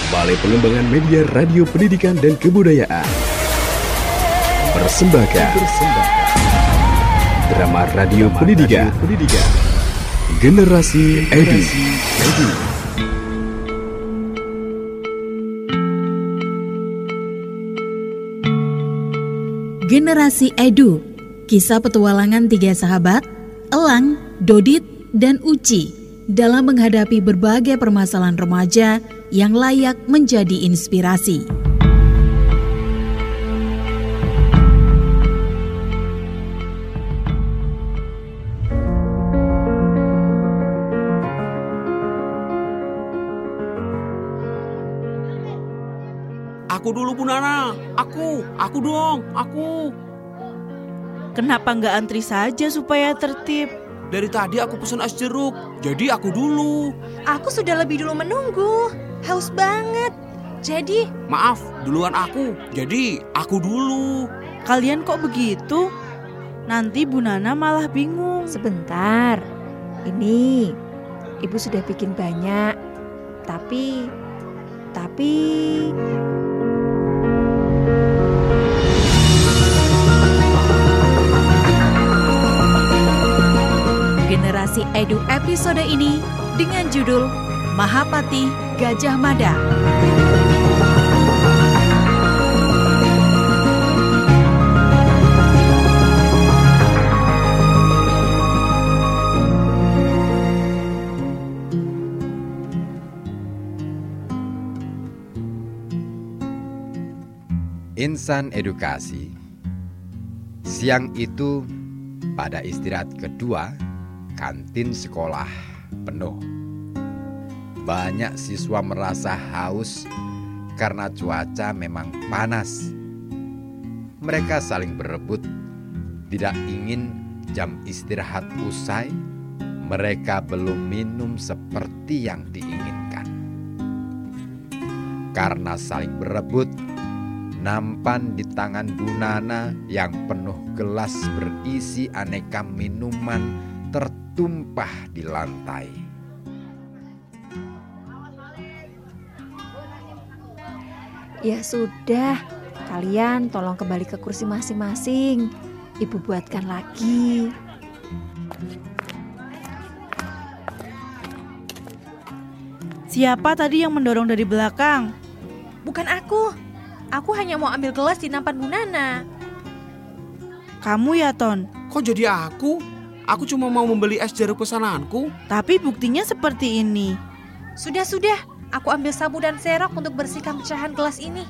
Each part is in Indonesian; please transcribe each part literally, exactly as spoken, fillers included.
Balai Pengembangan Media Radio Pendidikan dan Kebudayaan persembahkan drama radio pendidikan, pendidikan. Generasi Edu. Generasi Edu, kisah petualangan tiga sahabat, Elang, Dodit, dan Uci dalam menghadapi berbagai permasalahan remaja yang layak menjadi inspirasi. Aku dulu Bu Nana, aku, aku dong, aku. Kenapa nggak antri saja supaya tertib? Dari tadi aku pesen es jeruk, jadi aku dulu. Aku sudah lebih dulu menunggu, haus banget. Jadi... Maaf, duluan aku, jadi aku dulu. Kalian kok begitu? Nanti Bu Nana malah bingung. Sebentar, ini Ibu sudah bikin banyak, tapi... Tapi... Generasi Edu episode ini dengan judul Mahapati Gajah Mada. Insan edukasi. Siang itu pada istirahat kedua, kantin sekolah penuh. Banyak siswa merasa haus karena cuaca memang panas. Mereka saling berebut, tidak ingin jam istirahat usai, mereka belum minum seperti yang diinginkan. Karena saling berebut, nampan di tangan Bu Nana yang penuh gelas berisi aneka minuman tertumpah di lantai. Ya sudah, kalian tolong kembali ke kursi masing-masing. Ibu buatkan lagi. Siapa tadi yang mendorong dari belakang? Bukan aku. Aku hanya mau ambil gelas di nampan Bu Nana. Kamu ya, Ton? Kok jadi aku? Aku cuma mau membeli es jeruk pesananku. Tapi buktinya seperti ini. Sudah-sudah, aku ambil sabu dan serok untuk bersihkan pecahan gelas ini.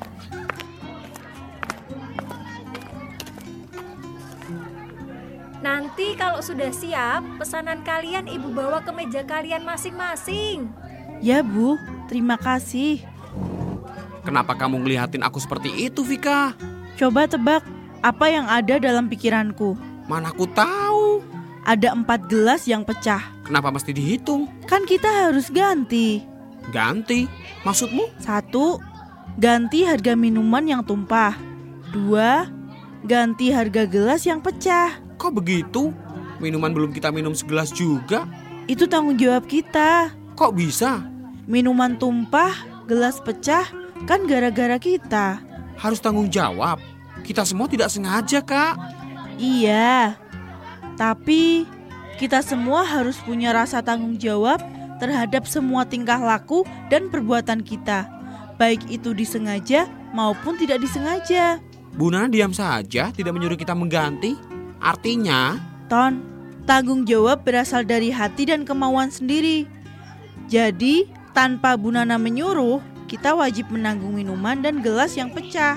Nanti kalau sudah siap, pesanan kalian Ibu bawa ke meja kalian masing-masing. Ya Bu, terima kasih. Kenapa kamu ngelihatin aku seperti itu, Vika? Coba tebak, apa yang ada dalam pikiranku? Mana aku tahu. Ada empat gelas yang pecah. Kenapa mesti dihitung? Kan kita harus ganti. Ganti? Maksudmu? Satu, ganti harga minuman yang tumpah. Dua, ganti harga gelas yang pecah. Kok begitu? Minuman belum kita minum segelas juga. Itu tanggung jawab kita. Kok bisa? Minuman tumpah, gelas pecah, kan gara-gara kita. Harus tanggung jawab. Kita semua tidak sengaja, Kak. Iya. Tapi kita semua harus punya rasa tanggung jawab terhadap semua tingkah laku dan perbuatan kita. Baik itu disengaja maupun tidak disengaja. Bu Nana diam saja, tidak menyuruh kita mengganti. Artinya, Ton, tanggung jawab berasal dari hati dan kemauan sendiri. Jadi, tanpa Bu Nana menyuruh, kita wajib menanggung minuman dan gelas yang pecah.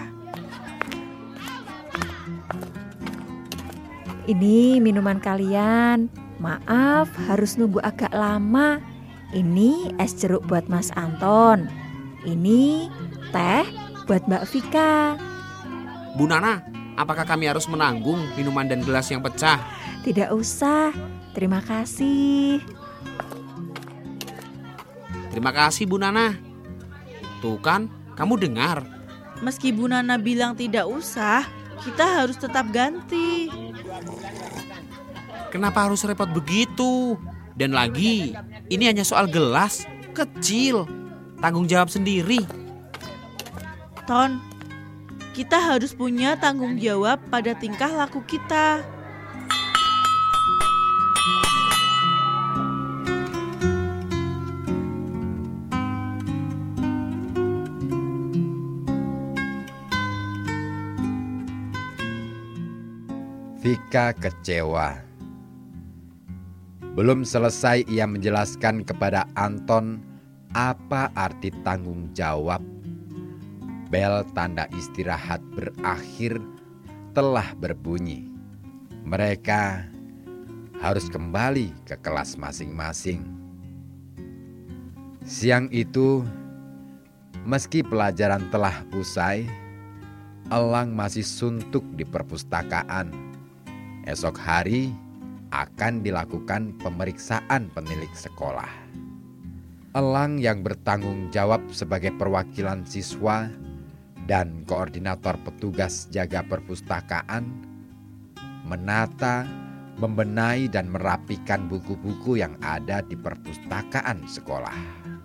Ini minuman kalian. Maaf, harus nunggu agak lama. Ini es jeruk buat Mas Anton. Ini teh buat Mbak Vika. Bu Nana, apakah kami harus menanggung minuman dan gelas yang pecah? Tidak usah, terima kasih. Terima kasih Bu Nana. Tuh kan, kamu dengar. Meski Bu Nana bilang tidak usah, kita harus tetap ganti. Kenapa harus repot begitu? Dan lagi, ini hanya soal gelas, kecil. Tanggung jawab sendiri. Ton, kita harus punya tanggung jawab pada tingkah laku kita. Vika kecewa. Belum selesai ia menjelaskan kepada Anton apa arti tanggung jawab. Bel tanda istirahat berakhir telah berbunyi. Mereka harus kembali ke kelas masing-masing. Siang itu, meski pelajaran telah usai, Elang masih suntuk di perpustakaan. Esok hari akan dilakukan pemeriksaan penilik sekolah. Elang yang bertanggung jawab sebagai perwakilan siswa dan koordinator petugas jaga perpustakaan menata, membenahi dan merapikan buku-buku yang ada di perpustakaan sekolah.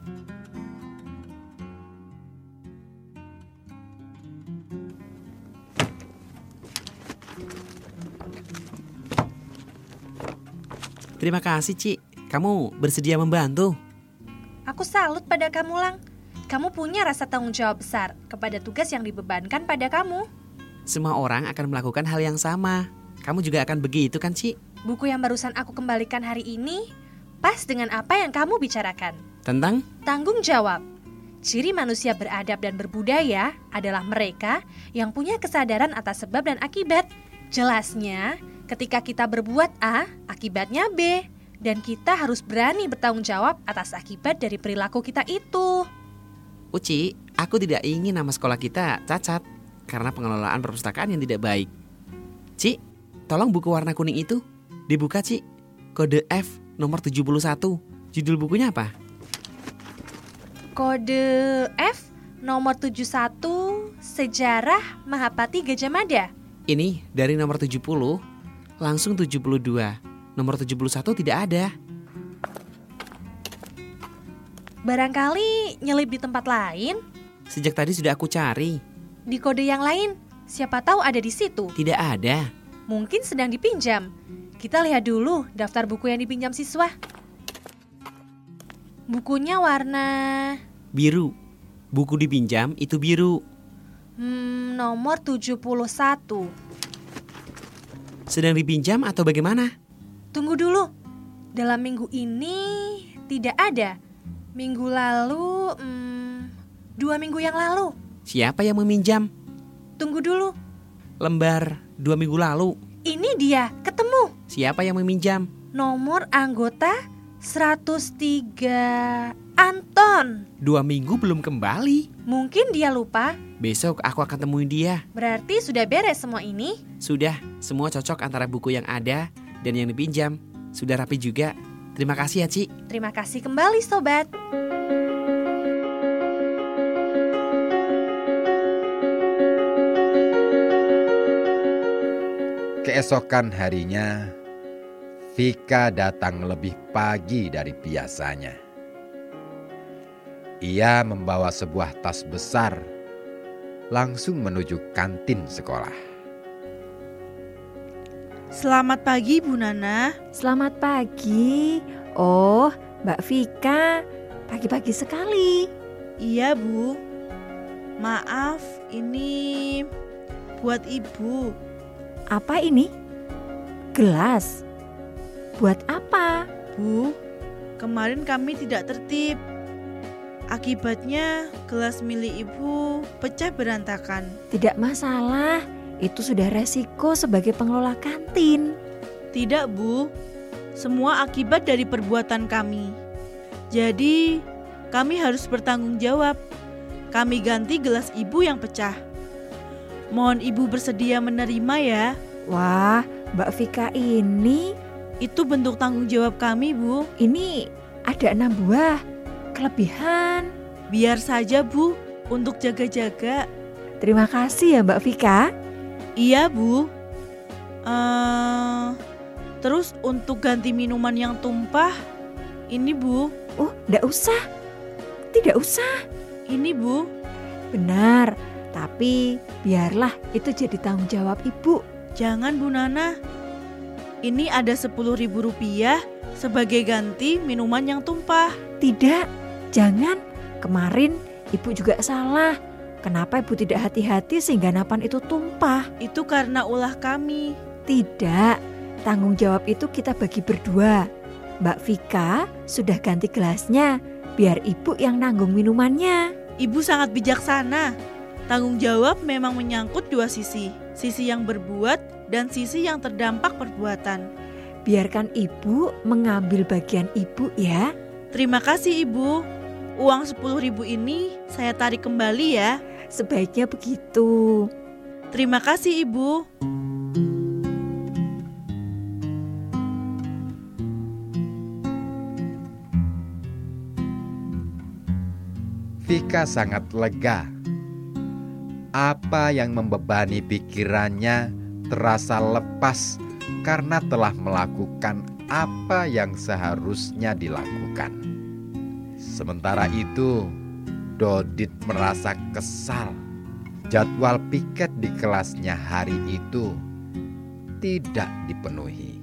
Terima kasih, Ci. Kamu bersedia membantu. Aku salut pada kamu, Lang. Kamu punya rasa tanggung jawab besar kepada tugas yang dibebankan pada kamu. Semua orang akan melakukan hal yang sama. Kamu juga akan begitu kan, Ci? Buku yang barusan aku kembalikan hari ini pas dengan apa yang kamu bicarakan. Tentang? Tanggung jawab. Ciri manusia beradab dan berbudaya adalah mereka yang punya kesadaran atas sebab dan akibat. Jelasnya, ketika kita berbuat A, akibatnya B. Dan kita harus berani bertanggung jawab atas akibat dari perilaku kita itu. Uci, aku tidak ingin nama sekolah kita cacat karena pengelolaan perpustakaan yang tidak baik. Ci, tolong buku warna kuning itu dibuka, Ci. Kode F nomor tujuh puluh satu. Judul bukunya apa? Kode F nomor tujuh puluh satu, Sejarah Mahapati Gajah Mada. Ini dari nomor tujuh puluh langsung tujuh puluh dua. Nomor tujuh puluh satu tidak ada. Barangkali nyelip di tempat lain. Sejak tadi sudah aku cari. Di kode yang lain, siapa tahu ada di situ. Tidak ada. Mungkin sedang dipinjam. Kita lihat dulu daftar buku yang dipinjam siswa. Bukunya warna biru. Buku dipinjam itu biru. Hmm, nomor tujuh puluh satu. Sedang dipinjam atau bagaimana? Tunggu dulu. Dalam minggu ini tidak ada. Minggu lalu, hmm, dua minggu yang lalu. Siapa yang meminjam? Tunggu dulu. Lembar dua minggu lalu. Ini dia, ketemu. Siapa yang meminjam? Nomor anggota seratus tiga, Anton. Dua minggu belum kembali. Mungkin dia lupa. Besok aku akan temuin dia. Berarti sudah beres semua ini? Sudah, semua cocok antara buku yang ada dan yang dipinjam. Sudah rapi juga. Terima kasih ya, Ci. Terima kasih kembali, Sobat. Keesokan harinya, Vika datang lebih pagi dari biasanya. Ia membawa sebuah tas besar, langsung menuju kantin sekolah. Selamat pagi, Bu Nana. Selamat pagi. Oh, Mbak Vika, pagi-pagi sekali. Iya, Bu. Maaf, ini buat Ibu. Apa ini? Gelas. Buat apa? Bu, kemarin kami tidak tertib. Akibatnya gelas milik Ibu pecah berantakan. Tidak masalah, itu sudah resiko sebagai pengelola kantin. Tidak, Bu. Semua akibat dari perbuatan kami. Jadi, kami harus bertanggung jawab. Kami ganti gelas Ibu yang pecah. Mohon Ibu bersedia menerima ya. Wah, Mbak Vika ini... Itu bentuk tanggung jawab kami, Bu. Ini ada enam buah. Kelebihan. Biar saja, Bu, untuk jaga-jaga. Terima kasih ya Mbak Vika. Iya, Bu. Uh, terus untuk ganti minuman yang tumpah, ini, Bu. Oh, tidak usah. Tidak usah. Ini, Bu. Benar, Tapi biarlah itu jadi tanggung jawab ibu. Jangan Bu Nana. Ini ada sepuluh ribu rupiah sebagai ganti minuman yang tumpah. Tidak, jangan. Kemarin ibu juga salah. Kenapa ibu tidak hati-hati sehingga napan itu tumpah? Itu karena ulah kami. Tidak, tanggung jawab itu kita bagi berdua. Mbak Vika sudah ganti gelasnya, biar ibu yang nanggung minumannya. Ibu sangat bijaksana. Tanggung jawab memang menyangkut dua sisi. Sisi yang berbuat dan sisi yang terdampak perbuatan. Biarkan ibu mengambil bagian ibu ya. Terima kasih ibu. Uang sepuluh ribu ini saya tarik kembali ya. Sebaiknya begitu. Terima kasih ibu. Vika sangat lega. Apa yang membebani pikirannya terasa lepas karena telah melakukan apa yang seharusnya dilakukan. Sementara itu, Dodit merasa kesal. Jadwal piket di kelasnya hari itu tidak dipenuhi.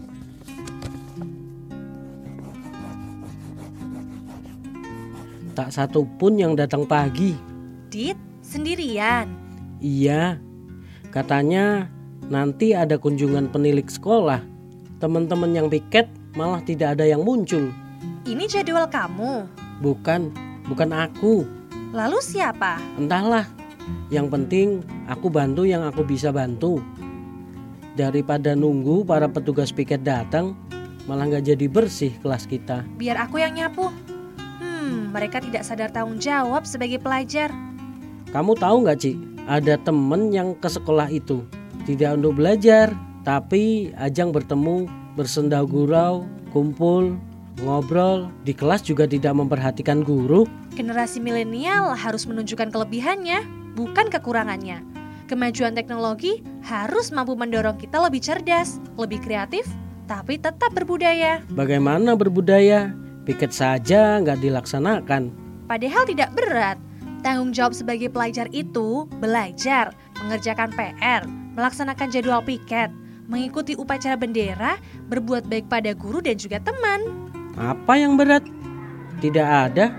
Tak satu pun yang datang pagi. Dit, sendirian? Iya, katanya nanti ada kunjungan penilik sekolah. Teman-teman yang piket malah tidak ada yang muncul. Ini jadwal kamu? Bukan, bukan aku. Lalu siapa? Entahlah, yang penting aku bantu yang aku bisa bantu. Daripada nunggu para petugas piket datang, malah gak jadi bersih kelas kita. Biar aku yang nyapu. Hmm, mereka tidak sadar tanggung jawab sebagai pelajar. Kamu tahu gak, Ci? Ada temen yang ke sekolah itu tidak untuk belajar, tapi ajang bertemu, bersenda gurau, kumpul, ngobrol. Di kelas juga tidak memperhatikan guru. Generasi milenial harus menunjukkan kelebihannya, bukan kekurangannya. Kemajuan teknologi harus mampu mendorong kita lebih cerdas, lebih kreatif, tapi tetap berbudaya. Bagaimana berbudaya? Piket saja nggak dilaksanakan. Padahal tidak berat. Tanggung jawab sebagai pelajar itu belajar, mengerjakan P R, melaksanakan jadwal piket, mengikuti upacara bendera, berbuat baik pada guru dan juga teman. Apa yang berat? Tidak ada.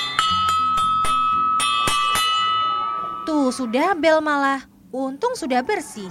Tuh, sudah bel malah. Untung sudah bersih.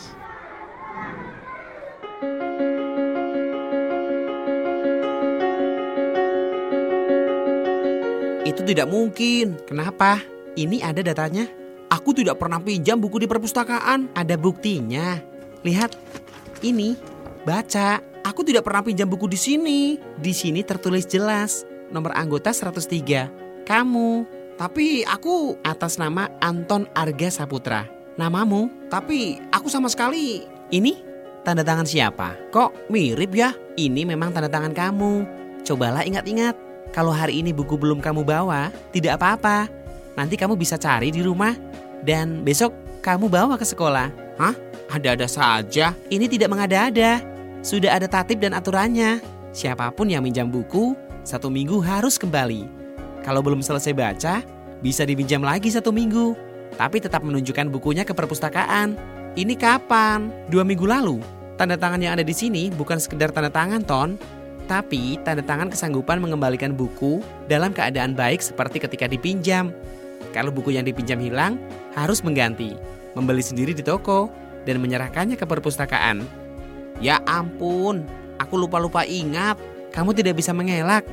Itu tidak mungkin. Kenapa? Ini ada datanya. Aku tidak pernah pinjam buku di perpustakaan. Ada buktinya. Lihat, ini, baca. Aku tidak pernah pinjam buku di sini. Di sini tertulis jelas, nomor anggota seratus tiga. Kamu. Tapi aku atas nama Anton Arga Saputra. Namamu? Tapi aku sama sekali. Ini tanda tangan siapa? Kok mirip ya? Ini memang tanda tangan kamu. Cobalah ingat-ingat. Kalau hari ini buku belum kamu bawa, tidak apa-apa. Nanti kamu bisa cari di rumah. Dan besok kamu bawa ke sekolah. Hah? Ada-ada saja. Ini tidak mengada-ada. Sudah ada tatib dan aturannya. Siapapun yang minjam buku, satu minggu harus kembali. Kalau belum selesai baca, bisa dipinjam lagi satu minggu. Tapi tetap menunjukkan bukunya ke perpustakaan. Ini kapan? Dua minggu lalu. Tanda tangan yang ada di sini bukan sekedar tanda tangan, Ton. Tapi tanda tangan kesanggupan mengembalikan buku dalam keadaan baik seperti ketika dipinjam. Kalau buku yang dipinjam hilang, harus mengganti, membeli sendiri di toko, dan menyerahkannya ke perpustakaan. Ya ampun, aku lupa-lupa ingat. Kamu tidak bisa mengelak.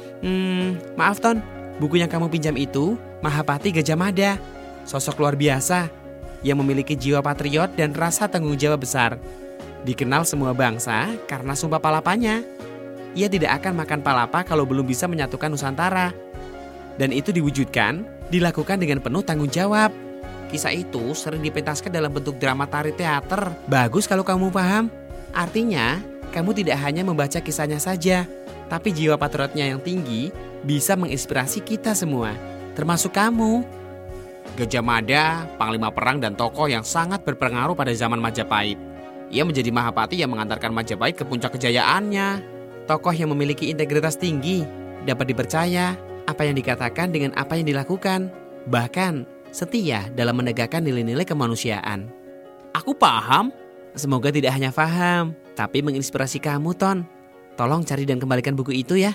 Hmm, maaf Ton, buku yang kamu pinjam itu Mahapati Gajah Mada. Sosok luar biasa yang memiliki jiwa patriot dan rasa tanggung jawab besar. Dikenal semua bangsa karena sumpah palapanya. Ia tidak akan makan palapa kalau belum bisa menyatukan Nusantara. Dan itu diwujudkan, dilakukan dengan penuh tanggung jawab. Kisah itu sering dipentaskan dalam bentuk drama tari teater. Bagus kalau kamu paham. Artinya, kamu tidak hanya membaca kisahnya saja, tapi jiwa patriotnya yang tinggi bisa menginspirasi kita semua, termasuk kamu. Gajah Mada, panglima perang dan tokoh yang sangat berpengaruh pada zaman Majapahit. Ia menjadi Mahapati yang mengantarkan Majapahit ke puncak kejayaannya. Tokoh yang memiliki integritas tinggi, dapat dipercaya, apa yang dikatakan dengan apa yang dilakukan. Bahkan, setia dalam menegakkan nilai-nilai kemanusiaan. Aku paham. Semoga tidak hanya paham, tapi menginspirasi kamu, Ton. Tolong cari dan kembalikan buku itu ya.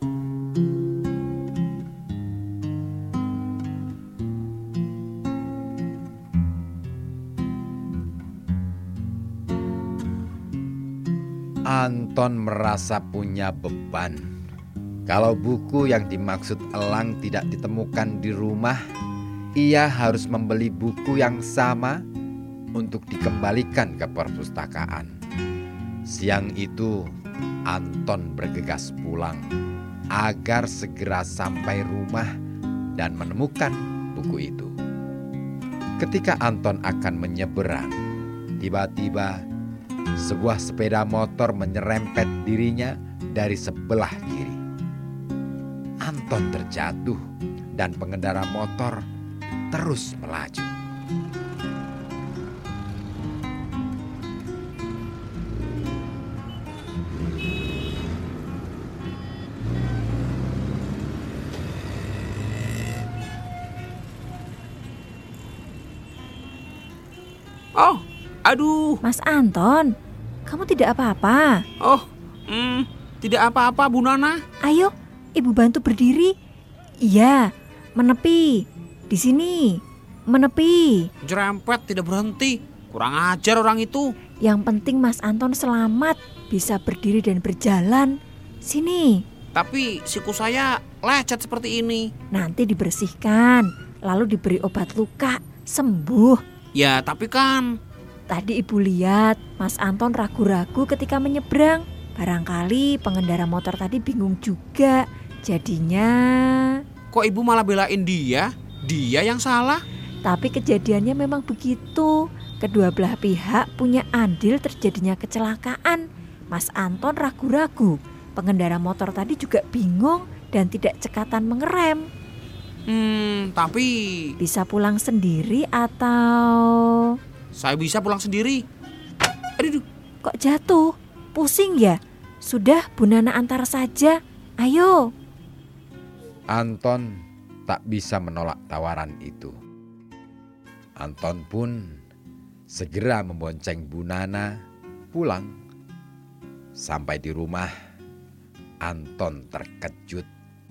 Anton merasa punya beban. Kalau buku yang dimaksud Elang tidak ditemukan di rumah, ia harus membeli buku yang sama untuk dikembalikan ke perpustakaan. Siang itu, Anton bergegas pulang agar segera sampai rumah dan menemukan buku itu. Ketika Anton akan menyeberang, tiba-tiba sebuah sepeda motor menyerempet dirinya dari sebelah kiri. Anton terjatuh dan pengendara motor terus melaju. Oh, aduh. Mas Anton, kamu tidak apa-apa? Oh, hmm, tidak apa-apa Bu Nana. Ayo, Ibu bantu berdiri. Iya, menepi. Di sini, menepi. Jerempet tidak berhenti. Kurang ajar orang itu. Yang penting Mas Anton selamat, bisa berdiri dan berjalan. Sini. Tapi siku saya lecet seperti ini. Nanti dibersihkan, lalu diberi obat luka, sembuh. Ya, tapi kan tadi Ibu lihat Mas Anton ragu-ragu ketika menyeberang. Barangkali pengendara motor tadi bingung juga. Jadinya... Kok Ibu malah belain dia? Dia yang salah? Tapi kejadiannya memang begitu. Kedua belah pihak punya andil terjadinya kecelakaan. Mas Anton ragu-ragu. Pengendara motor tadi juga bingung dan tidak cekatan mengerem. Hmm, tapi... Bisa pulang sendiri atau... Saya bisa pulang sendiri. Aduh. Kok jatuh? Pusing ya? Sudah, Bu Nana antar saja. Ayo. Anton tak bisa menolak tawaran itu. Anton pun segera membonceng Bu Nana pulang. Sampai di rumah, Anton terkejut.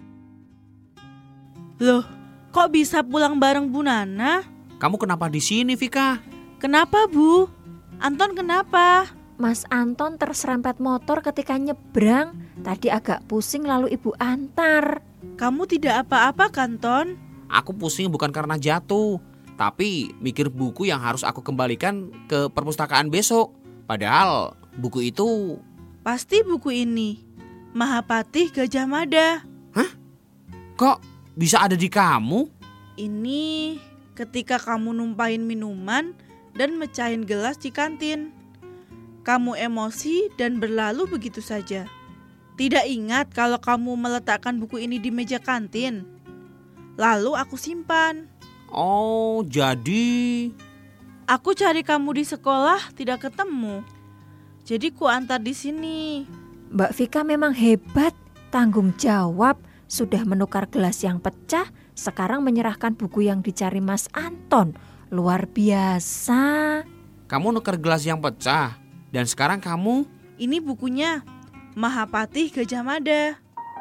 Loh, kok bisa pulang bareng Bu Nana? Kamu kenapa di sini, Vika? Kenapa, Bu? Anton kenapa? Mas Anton terserempet motor ketika nyebrang. Tadi agak pusing lalu Ibu antar. Kamu tidak apa-apa kan, Ton? Aku pusing bukan karena jatuh, tapi mikir buku yang harus aku kembalikan ke perpustakaan besok. Padahal buku itu... Pasti buku ini, Mahapatih Gajah Mada. Hah? Kok bisa ada di kamu? Ini ketika kamu numpahin minuman dan mecahin gelas di kantin. Kamu emosi dan berlalu begitu saja. Tidak ingat kalau kamu meletakkan buku ini di meja kantin. Lalu aku simpan. Oh, jadi... Aku cari kamu di sekolah tidak ketemu. Jadi ku antar di sini. Mbak Vika memang hebat, tanggung jawab. Sudah menukar gelas yang pecah, sekarang menyerahkan buku yang dicari Mas Anton. Luar biasa. Kamu nukar gelas yang pecah, dan sekarang kamu... Ini bukunya, Mahapatih Gajah Mada.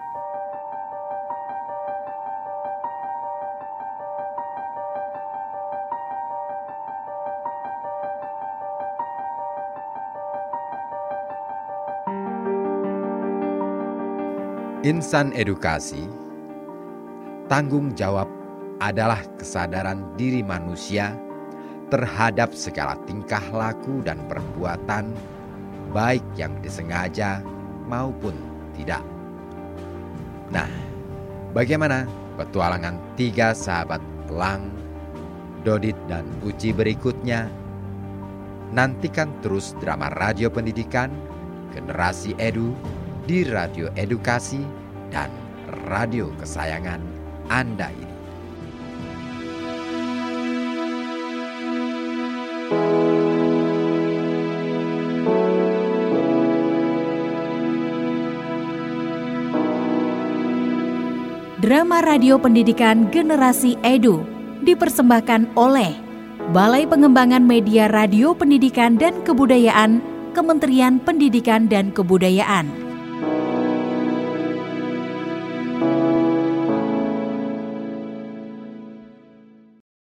Insan edukasi, tanggung jawab adalah kesadaran diri manusia terhadap segala tingkah laku dan perbuatan, baik yang disengaja maupun tidak. Nah, bagaimana petualangan tiga sahabat Elang, Dodit, dan Uci berikutnya? Nantikan terus drama radio pendidikan Generasi Edu di Radio Edukasi dan radio kesayangan Anda ini. Drama radio pendidikan Generasi Edu dipersembahkan oleh Balai Pengembangan Media Radio Pendidikan dan Kebudayaan, Kementerian Pendidikan dan Kebudayaan.